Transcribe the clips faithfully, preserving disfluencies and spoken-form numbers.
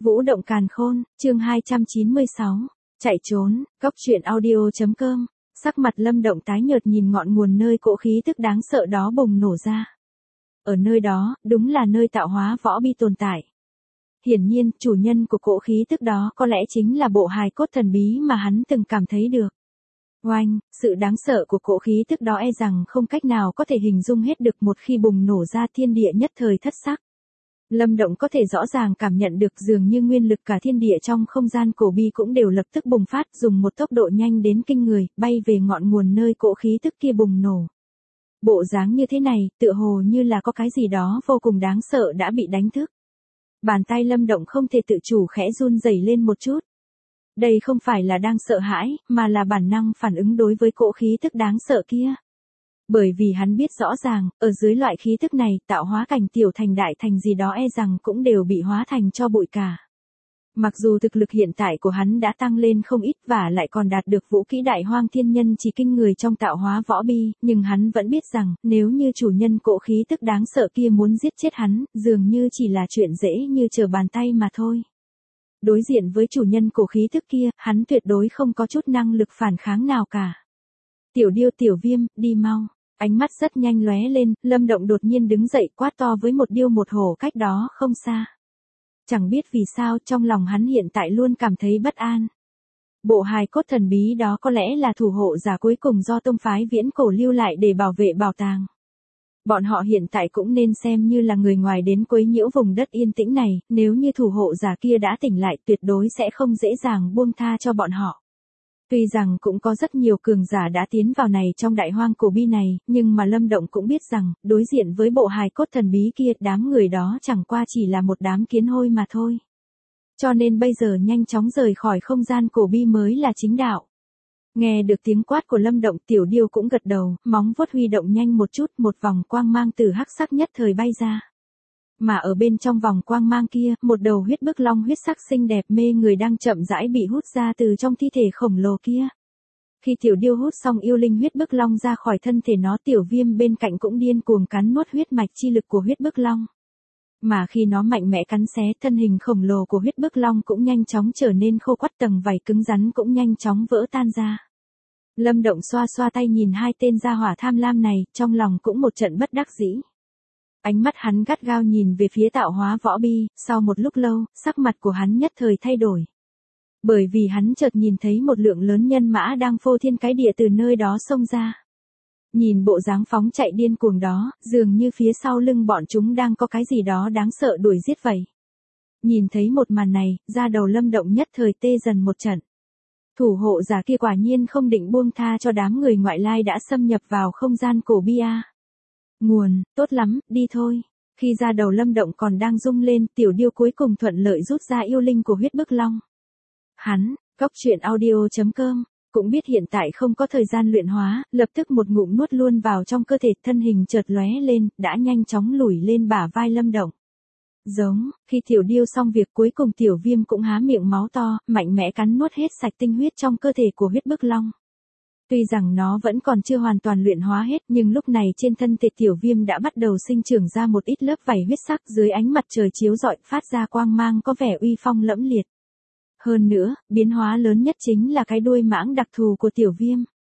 Vũ động càn khôn, chương hai trăm chín mươi sáu, chạy trốn, góc truyện audio.com, sắc mặt Lâm Động tái nhợt nhìn ngọn nguồn nơi cỗ khí tức đáng sợ đó bùng nổ ra. Ở nơi đó, đúng là nơi tạo hóa võ bi tồn tại. Hiển nhiên, chủ nhân của cỗ khí tức đó có lẽ chính là bộ hài cốt thần bí mà hắn từng cảm thấy được. Oanh, sự đáng sợ của cỗ khí tức đó e rằng không cách nào có thể hình dung hết được, một khi bùng nổ ra thiên địa nhất thời thất sắc. Lâm Động có thể rõ ràng cảm nhận được dường như nguyên lực cả thiên địa trong không gian cổ bi cũng đều lập tức bùng phát, dùng một tốc độ nhanh đến kinh người, bay về ngọn nguồn nơi cỗ khí tức kia bùng nổ. Bộ dáng như thế này, tựa hồ như là có cái gì đó vô cùng đáng sợ đã bị đánh thức. Bàn tay Lâm Động không thể tự chủ khẽ run rẩy lên một chút. Đây không phải là đang sợ hãi, mà là bản năng phản ứng đối với cỗ khí tức đáng sợ kia. Bởi vì hắn biết rõ ràng, ở dưới loại khí tức này, tạo hóa cảnh tiểu thành đại thành gì đó e rằng cũng đều bị hóa thành cho bụi cả. Mặc dù thực lực hiện tại của hắn đã tăng lên không ít và lại còn đạt được vũ kỹ đại hoang thiên nhân chỉ kinh người trong tạo hóa võ bi, nhưng hắn vẫn biết rằng, nếu như chủ nhân cỗ khí tức đáng sợ kia muốn giết chết hắn, dường như chỉ là chuyện dễ như trở bàn tay mà thôi. Đối diện với chủ nhân cổ khí tức kia, hắn tuyệt đối không có chút năng lực phản kháng nào cả. Tiểu Điêu Tiểu Viêm, đi mau. Ánh mắt rất nhanh lóe lên, Lâm Động đột nhiên đứng dậy quát to với một điêu một hổ cách đó không xa. Chẳng biết vì sao trong lòng hắn hiện tại luôn cảm thấy bất an. Bộ hài cốt thần bí đó có lẽ là thủ hộ giả cuối cùng do tông phái viễn cổ lưu lại để bảo vệ bảo tàng. Bọn họ hiện tại cũng nên xem như là người ngoài đến quấy nhiễu vùng đất yên tĩnh này, nếu như thủ hộ giả kia đã tỉnh lại tuyệt đối sẽ không dễ dàng buông tha cho bọn họ. Tuy rằng cũng có rất nhiều cường giả đã tiến vào này trong đại hoang cổ bi này, nhưng mà Lâm Động cũng biết rằng, đối diện với bộ hài cốt thần bí kia, đám người đó chẳng qua chỉ là một đám kiến hôi mà thôi. Cho nên bây giờ nhanh chóng rời khỏi không gian cổ bi mới là chính đạo. Nghe được tiếng quát của Lâm Động, Tiểu Điêu cũng gật đầu, móng vuốt huy động nhanh một chút, một vòng quang mang từ hắc sắc nhất thời bay ra. Mà ở bên trong vòng quang mang kia, một đầu huyết bức long huyết sắc xinh đẹp mê người đang chậm rãi bị hút ra từ trong thi thể khổng lồ kia. Khi Tiểu Điêu hút xong yêu linh huyết bức long ra khỏi thân thể nó, Tiểu Viêm bên cạnh cũng điên cuồng cắn nuốt huyết mạch chi lực của huyết bức long. Mà khi nó mạnh mẽ cắn xé, thân hình khổng lồ của huyết bức long cũng nhanh chóng trở nên khô quắt, tầng vảy cứng rắn cũng nhanh chóng vỡ tan ra. Lâm Động xoa xoa tay nhìn hai tên gia hỏa tham lam này, trong lòng cũng một trận bất đắc dĩ. Ánh mắt hắn gắt gao nhìn về phía tạo hóa võ bi, sau một lúc lâu, sắc mặt của hắn nhất thời thay đổi. Bởi vì hắn chợt nhìn thấy một lượng lớn nhân mã đang phô thiên cái địa từ nơi đó xông ra. Nhìn bộ dáng phóng chạy điên cuồng đó, dường như phía sau lưng bọn chúng đang có cái gì đó đáng sợ đuổi giết vậy. Nhìn thấy một màn này, da đầu Lâm Động nhất thời tê dần một trận. Thủ hộ giả kia quả nhiên không định buông tha cho đám người ngoại lai đã xâm nhập vào không gian cổ bi a. Nguồn, tốt lắm, đi thôi. Khi da đầu Lâm Động còn đang rung lên, Tiểu Điêu cuối cùng thuận lợi rút ra yêu linh của huyết bức long. Hắn, góc truyện audio.com, cũng biết hiện tại không có thời gian luyện hóa, lập tức một ngụm nuốt luôn vào trong cơ thể, thân hình chợt lóe lên, đã nhanh chóng lủi lên bả vai Lâm Động. Giống, khi Tiểu Điêu xong việc cuối cùng Tiểu Viêm cũng há miệng máu to, mạnh mẽ cắn nuốt hết sạch tinh huyết trong cơ thể của huyết bức long. Tuy rằng nó vẫn còn chưa hoàn toàn luyện hóa hết, nhưng lúc này trên thân thể Tiểu Viêm đã bắt đầu sinh trưởng ra một ít lớp vảy huyết sắc, dưới ánh mặt trời chiếu rọi phát ra quang mang có vẻ uy phong lẫm liệt. Hơn nữa, biến hóa lớn nhất chính là cái đuôi mãng đặc thù của Tiểu Viêm.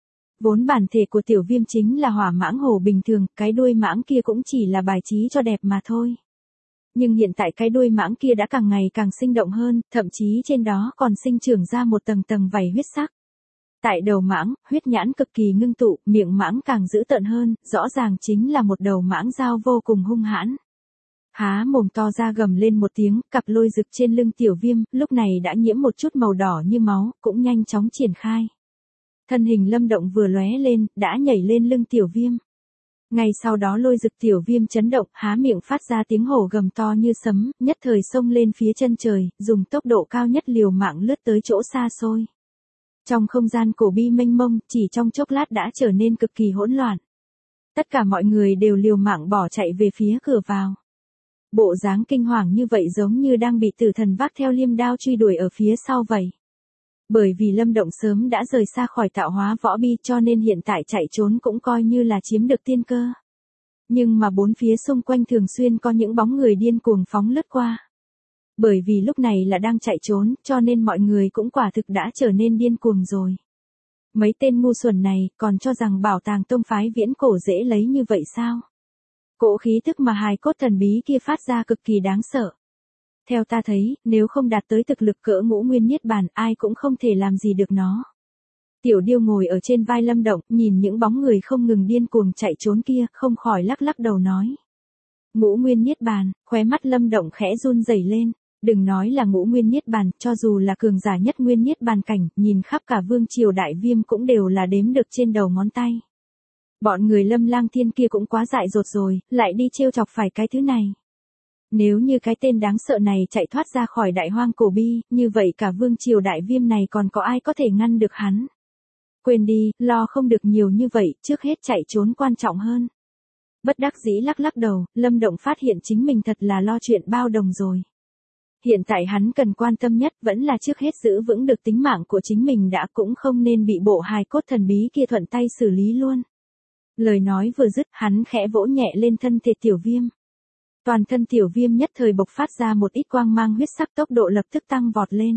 Vốn bản thể của Tiểu Viêm chính là hỏa mãng hổ bình thường, cái đuôi mãng kia cũng chỉ là bài trí cho đẹp mà thôi. Nhưng hiện tại cái đuôi mãng kia đã càng ngày càng sinh động hơn, thậm chí trên đó còn sinh trưởng ra một tầng tầng vảy huyết sắc. Tại đầu mãng, huyết nhãn cực kỳ ngưng tụ, miệng mãng càng dữ tợn hơn, rõ ràng chính là một đầu mãng dao vô cùng hung hãn. Há mồm to ra gầm lên một tiếng, cặp lôi rực trên lưng Tiểu Viêm, lúc này đã nhiễm một chút màu đỏ như máu, cũng nhanh chóng triển khai. Thân hình Lâm Động vừa lóe lên, đã nhảy lên lưng Tiểu Viêm. Ngay sau đó lôi rực Tiểu Viêm chấn động, há miệng phát ra tiếng hổ gầm to như sấm, nhất thời xông lên phía chân trời, dùng tốc độ cao nhất liều mạng lướt tới chỗ xa xôi. Trong không gian cổ bi mênh mông, chỉ trong chốc lát đã trở nên cực kỳ hỗn loạn. Tất cả mọi người đều liều mạng bỏ chạy về phía cửa vào. Bộ dáng kinh hoàng như vậy giống như đang bị tử thần vác theo liêm đao truy đuổi ở phía sau vậy. Bởi vì Lâm Động sớm đã rời xa khỏi tạo hóa võ bi cho nên hiện tại chạy trốn cũng coi như là chiếm được tiên cơ. Nhưng mà bốn phía xung quanh thường xuyên có những bóng người điên cuồng phóng lướt qua. Bởi vì lúc này là đang chạy trốn, cho nên mọi người cũng quả thực đã trở nên điên cuồng rồi. Mấy tên ngu xuẩn này còn cho rằng bảo tàng tông phái viễn cổ dễ lấy như vậy sao? Cỗ khí tức mà hài cốt thần bí kia phát ra cực kỳ đáng sợ. Theo ta thấy, nếu không đạt tới thực lực cỡ ngũ nguyên niết bàn, ai cũng không thể làm gì được nó. Tiểu Điêu ngồi ở trên vai Lâm Động, nhìn những bóng người không ngừng điên cuồng chạy trốn kia, không khỏi lắc lắc đầu nói. Ngũ nguyên niết bàn, khóe mắt Lâm Động khẽ run rẩy lên. Đừng nói là ngũ nguyên niết bàn, cho dù là cường giả nhất nguyên niết bàn cảnh, nhìn khắp cả vương triều đại viêm cũng đều là đếm được trên đầu ngón tay. Bọn người Lâm Lang Thiên kia cũng quá dại dột rồi, lại đi trêu chọc phải cái thứ này. Nếu như cái tên đáng sợ này chạy thoát ra khỏi đại hoang cổ bi, như vậy cả vương triều đại viêm này còn có ai có thể ngăn được hắn. Quên đi, lo không được nhiều như vậy, trước hết chạy trốn quan trọng hơn. Bất đắc dĩ lắc lắc đầu, Lâm Động phát hiện chính mình thật là lo chuyện bao đồng rồi. Hiện tại hắn cần quan tâm nhất vẫn là trước hết giữ vững được tính mạng của chính mình đã, cũng không nên bị bộ hài cốt thần bí kia thuận tay xử lý luôn. Lời nói vừa dứt, hắn khẽ vỗ nhẹ lên thân thể Tiểu Viêm. Toàn thân Tiểu Viêm nhất thời bộc phát ra một ít quang mang huyết sắc, tốc độ lập tức tăng vọt lên.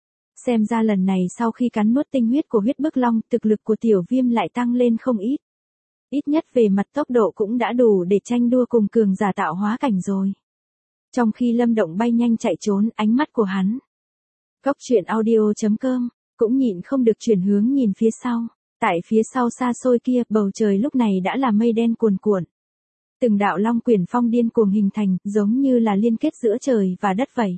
Xem ra lần này sau khi cắn nuốt tinh huyết của huyết bức long, thực lực của Tiểu Viêm lại tăng lên không ít. Ít nhất về mặt tốc độ cũng đã đủ để tranh đua cùng cường giả tạo hóa cảnh rồi. Trong khi Lâm Động bay nhanh chạy trốn, ánh mắt của hắn, Cốc truyện audio chấm com, cũng nhịn không được chuyển hướng nhìn phía sau. Tại phía sau xa xôi kia, bầu trời lúc này đã là mây đen cuồn cuộn. Từng đạo long quyển phong điên cuồng hình thành, giống như là liên kết giữa trời và đất vậy.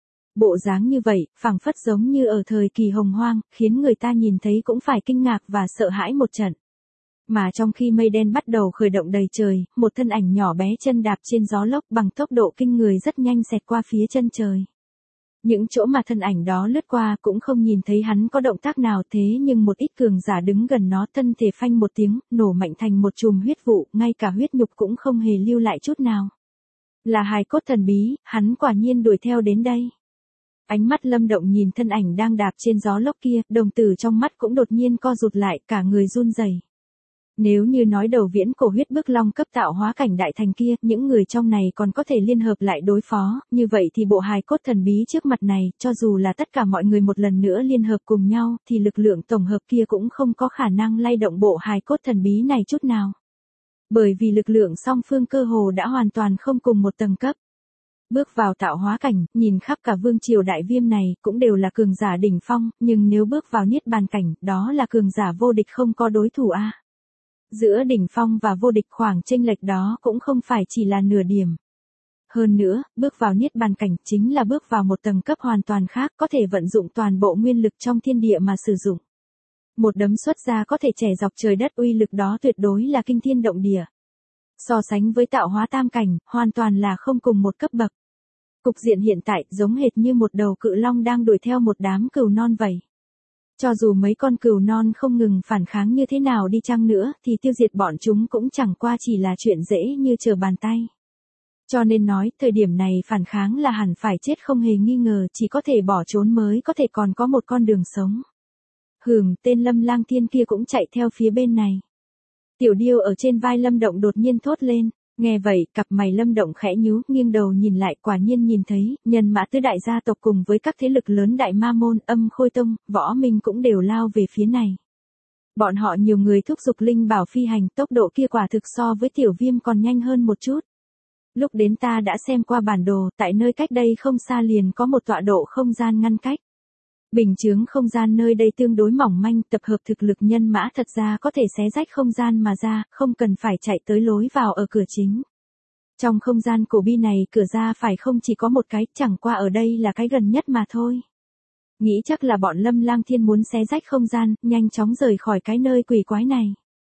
Bộ dáng như vậy, phảng phất giống như ở thời kỳ hồng hoang, khiến người ta nhìn thấy cũng phải kinh ngạc và sợ hãi một trận. Mà trong khi mây đen bắt đầu khởi động đầy trời, một thân ảnh nhỏ bé chân đạp trên gió lốc bằng tốc độ kinh người rất nhanh xẹt qua phía chân trời. Những chỗ mà thân ảnh đó lướt qua cũng không nhìn thấy hắn có động tác nào, thế nhưng một ít cường giả đứng gần nó thân thể phanh một tiếng, nổ mạnh thành một chùm huyết vụ, ngay cả huyết nhục cũng không hề lưu lại chút nào. Là hài cốt thần bí, hắn quả nhiên đuổi theo đến đây. Ánh mắt Lâm Động nhìn thân ảnh đang đạp trên gió lốc kia, đồng tử trong mắt cũng đột nhiên co rụt lại, cả người run rẩy. Nếu như nói đầu viễn cổ huyết bức long cấp tạo hóa cảnh đại thành kia, những người trong này còn có thể liên hợp lại đối phó, như vậy thì bộ hài cốt thần bí trước mặt này, cho dù là tất cả mọi người một lần nữa liên hợp cùng nhau, thì lực lượng tổng hợp kia cũng không có khả năng lay động bộ hài cốt thần bí này chút nào. Bởi vì lực lượng song phương cơ hồ đã hoàn toàn không cùng một tầng cấp. Bước vào tạo hóa cảnh, nhìn khắp cả vương triều đại viêm này, cũng đều là cường giả đỉnh phong, nhưng nếu bước vào niết bàn cảnh, đó là cường giả vô địch không có đối thủ a. Giữa đỉnh phong và vô địch khoảng chênh lệch đó cũng không phải chỉ là nửa điểm. Hơn nữa, bước vào niết bàn cảnh chính là bước vào một tầng cấp hoàn toàn khác, có thể vận dụng toàn bộ nguyên lực trong thiên địa mà sử dụng. Một đấm xuất ra có thể chẻ dọc trời đất, uy lực đó tuyệt đối là kinh thiên động địa. So sánh với tạo hóa tam cảnh, hoàn toàn là không cùng một cấp bậc. Cục diện hiện tại giống hệt như một đầu cự long đang đuổi theo một đám cừu non vậy. Cho dù mấy con cừu non không ngừng phản kháng như thế nào đi chăng nữa, thì tiêu diệt bọn chúng cũng chẳng qua chỉ là chuyện dễ như trở bàn tay. Cho nên nói, thời điểm này phản kháng là hẳn phải chết không hề nghi ngờ, chỉ có thể bỏ trốn mới có thể còn có một con đường sống. Hừm, tên Lâm Lang Thiên kia cũng chạy theo phía bên này. Tiểu Điêu ở trên vai Lâm Động đột nhiên thốt lên. Nghe vậy, cặp mày Lâm Động khẽ nhíu, nghiêng đầu nhìn lại, quả nhiên nhìn thấy, nhân mã tứ đại gia tộc cùng với các thế lực lớn Đại Ma Môn, Âm Khôi Tông, Võ Minh cũng đều lao về phía này. Bọn họ nhiều người thúc giục linh bảo phi hành, tốc độ kia quả thực so với Tiểu Viêm còn nhanh hơn một chút. Lúc đến ta đã xem qua bản đồ, tại nơi cách đây không xa liền có một tọa độ không gian ngăn cách. Bình chướng không gian nơi đây tương đối mỏng manh, tập hợp thực lực nhân mã thật ra có thể xé rách không gian mà ra, không cần phải chạy tới lối vào ở cửa chính. Trong không gian cổ bi này, cửa ra phải không chỉ có một cái, chẳng qua ở đây là cái gần nhất mà thôi. Nghĩ chắc là bọn Lâm Lang Thiên muốn xé rách không gian, nhanh chóng rời khỏi cái nơi quỷ quái này.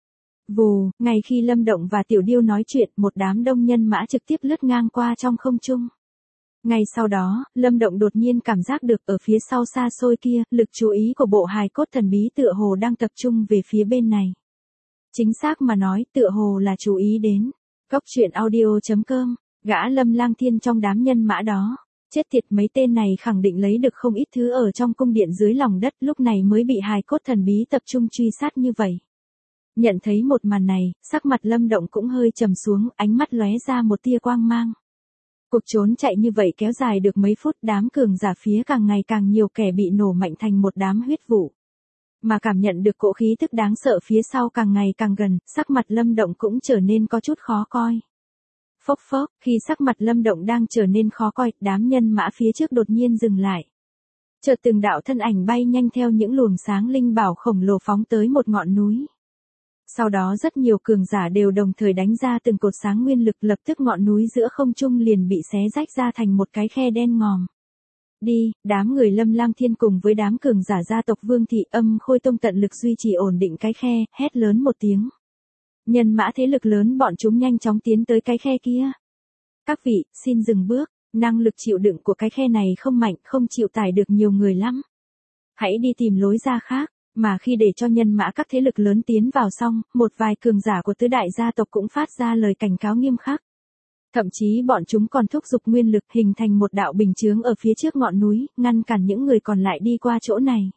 Vù, ngay khi Lâm Động và Tiểu Điêu nói chuyện, một đám đông nhân mã trực tiếp lướt ngang qua trong không trung. Ngay sau đó, Lâm Động đột nhiên cảm giác được ở phía sau xa xôi kia, lực chú ý của bộ hài cốt thần bí tựa hồ đang tập trung về phía bên này. Chính xác mà nói, tựa hồ là chú ý đến. Cốc truyện audio chấm com, gã Lâm Lang Thiên trong đám nhân mã đó. Chết tiệt, mấy tên này khẳng định lấy được không ít thứ ở trong cung điện dưới lòng đất, lúc này mới bị hài cốt thần bí tập trung truy sát như vậy. Nhận thấy một màn này, sắc mặt Lâm Động cũng hơi trầm xuống, ánh mắt lóe ra một tia quang mang. Cuộc trốn chạy như vậy kéo dài được mấy phút, đám cường giả phía càng ngày càng nhiều, kẻ bị nổ mạnh thành một đám huyết vụ. Mà cảm nhận được cỗ khí tức đáng sợ phía sau càng ngày càng gần, sắc mặt Lâm Động cũng trở nên có chút khó coi. Phốc phốc, khi sắc mặt Lâm Động đang trở nên khó coi, đám nhân mã phía trước đột nhiên dừng lại. Chợt từng đạo thân ảnh bay nhanh theo những luồng sáng linh bảo khổng lồ phóng tới một ngọn núi. Sau đó rất nhiều cường giả đều đồng thời đánh ra từng cột sáng nguyên lực, lập tức ngọn núi giữa không trung liền bị xé rách ra thành một cái khe đen ngòm. Đi, đám người Lâm Lang Thiên cùng với đám cường giả gia tộc Vương Thị Âm Khôi Tông tận lực duy trì ổn định cái khe, hét lớn một tiếng. Nhân mã thế lực lớn bọn chúng nhanh chóng tiến tới cái khe kia. Các vị, xin dừng bước, năng lực chịu đựng của cái khe này không mạnh, không chịu tải được nhiều người lắm. Hãy đi tìm lối ra khác. Mà khi để cho nhân mã các thế lực lớn tiến vào xong, một vài cường giả của tứ đại gia tộc cũng phát ra lời cảnh cáo nghiêm khắc. Thậm chí bọn chúng còn thúc giục nguyên lực hình thành một đạo bình chướng ở phía trước ngọn núi, ngăn cản những người còn lại đi qua chỗ này.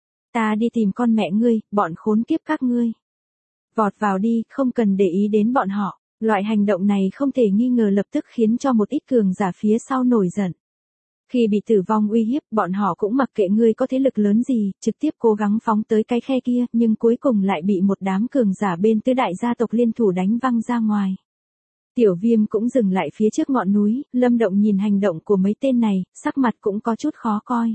Ta đi tìm con mẹ ngươi, bọn khốn kiếp các ngươi. Vọt vào đi, không cần để ý đến bọn họ. Loại hành động này không thể nghi ngờ lập tức khiến cho một ít cường giả phía sau nổi giận. Khi bị tử vong uy hiếp, bọn họ cũng mặc kệ ngươi có thế lực lớn gì, trực tiếp cố gắng phóng tới cái khe kia, nhưng cuối cùng lại bị một đám cường giả bên tứ đại gia tộc liên thủ đánh văng ra ngoài. Tiểu Viêm cũng dừng lại phía trước ngọn núi, Lâm Động nhìn hành động của mấy tên này, sắc mặt cũng có chút khó coi.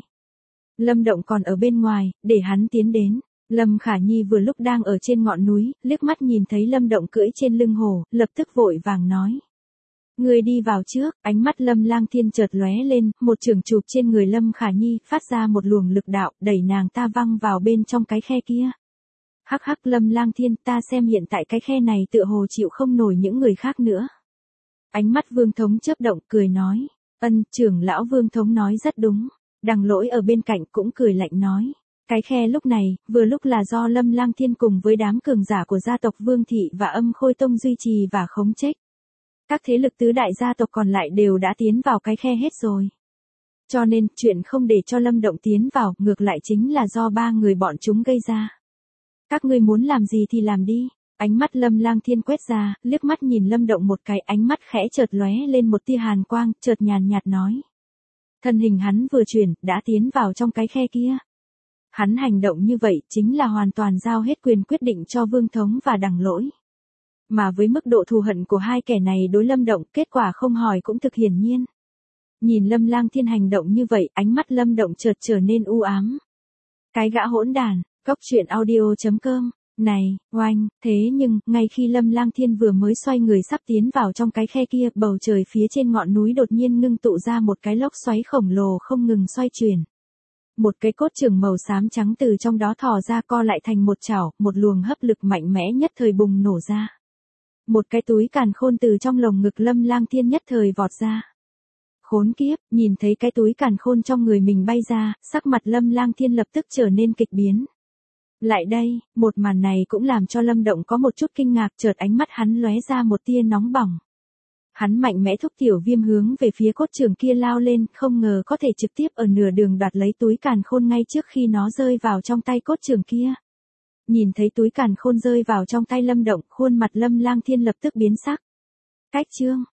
Lâm Động còn ở bên ngoài, để hắn tiến đến. Lâm Khả Nhi vừa lúc đang ở trên ngọn núi, liếc mắt nhìn thấy Lâm Động cưỡi trên lưng hổ, lập tức vội vàng nói. Người đi vào trước, ánh mắt Lâm Lang Thiên chợt lóe lên, một chưởng chụp trên người Lâm Khả Nhi, phát ra một luồng lực đạo, đẩy nàng ta văng vào bên trong cái khe kia. Hắc hắc Lâm Lang Thiên, ta xem hiện tại cái khe này tựa hồ chịu không nổi những người khác nữa. Ánh mắt Vương Thống chớp động, cười nói. Ân, trưởng lão Vương Thống nói rất đúng. Đằng Lỗi ở bên cạnh cũng cười lạnh nói. Cái khe lúc này, vừa lúc là do Lâm Lang Thiên cùng với đám cường giả của gia tộc Vương Thị và Âm Khôi Tông duy trì và khống chế. Các thế lực tứ đại gia tộc còn lại đều đã tiến vào cái khe hết rồi. Cho nên, chuyện không để cho Lâm Động tiến vào, ngược lại chính là do ba người bọn chúng gây ra. Các ngươi muốn làm gì thì làm đi. Ánh mắt Lâm Lang Thiên quét ra, liếc mắt nhìn Lâm Động một cái, ánh mắt khẽ chợt lóe lên một tia hàn quang, chợt nhàn nhạt nói. Thân hình hắn vừa chuyển, đã tiến vào trong cái khe kia. Hắn hành động như vậy, chính là hoàn toàn giao hết quyền quyết định cho Vương Thống và Đằng Lỗi. Mà với mức độ thù hận của hai kẻ này đối Lâm Động, kết quả không hỏi cũng thực hiển nhiên. Nhìn Lâm Lang Thiên hành động như vậy, ánh mắt Lâm Động chợt trở nên u ám. Cái gã hỗn đàn, Cốc Truyện Audio chấm com. Này, oanh, thế nhưng, ngay khi Lâm Lang Thiên vừa mới xoay người sắp tiến vào trong cái khe kia, bầu trời phía trên ngọn núi đột nhiên ngưng tụ ra một cái lốc xoáy khổng lồ không ngừng xoay chuyển. Một cái cốt chưởng màu xám trắng từ trong đó thò ra, co lại thành một chảo, một luồng hấp lực mạnh mẽ nhất thời bùng nổ ra. Một cái túi càn khôn từ trong lồng ngực Lâm Lang Thiên nhất thời vọt ra. Khốn kiếp, nhìn thấy cái túi càn khôn trong người mình bay ra, sắc mặt Lâm Lang Thiên lập tức trở nên kịch biến. Lại đây, một màn này cũng làm cho Lâm Động có một chút kinh ngạc, chợt ánh mắt hắn lóe ra một tia nóng bỏng. Hắn mạnh mẽ thúc Tiểu Viêm hướng về phía cốt chưởng kia lao lên, không ngờ có thể trực tiếp ở nửa đường đoạt lấy túi càn khôn ngay trước khi nó rơi vào trong tay cốt chưởng kia. Nhìn thấy túi càn khôn rơi vào trong tay Lâm Động, khuôn mặt Lâm Lang Thiên lập tức biến sắc. Cách chương,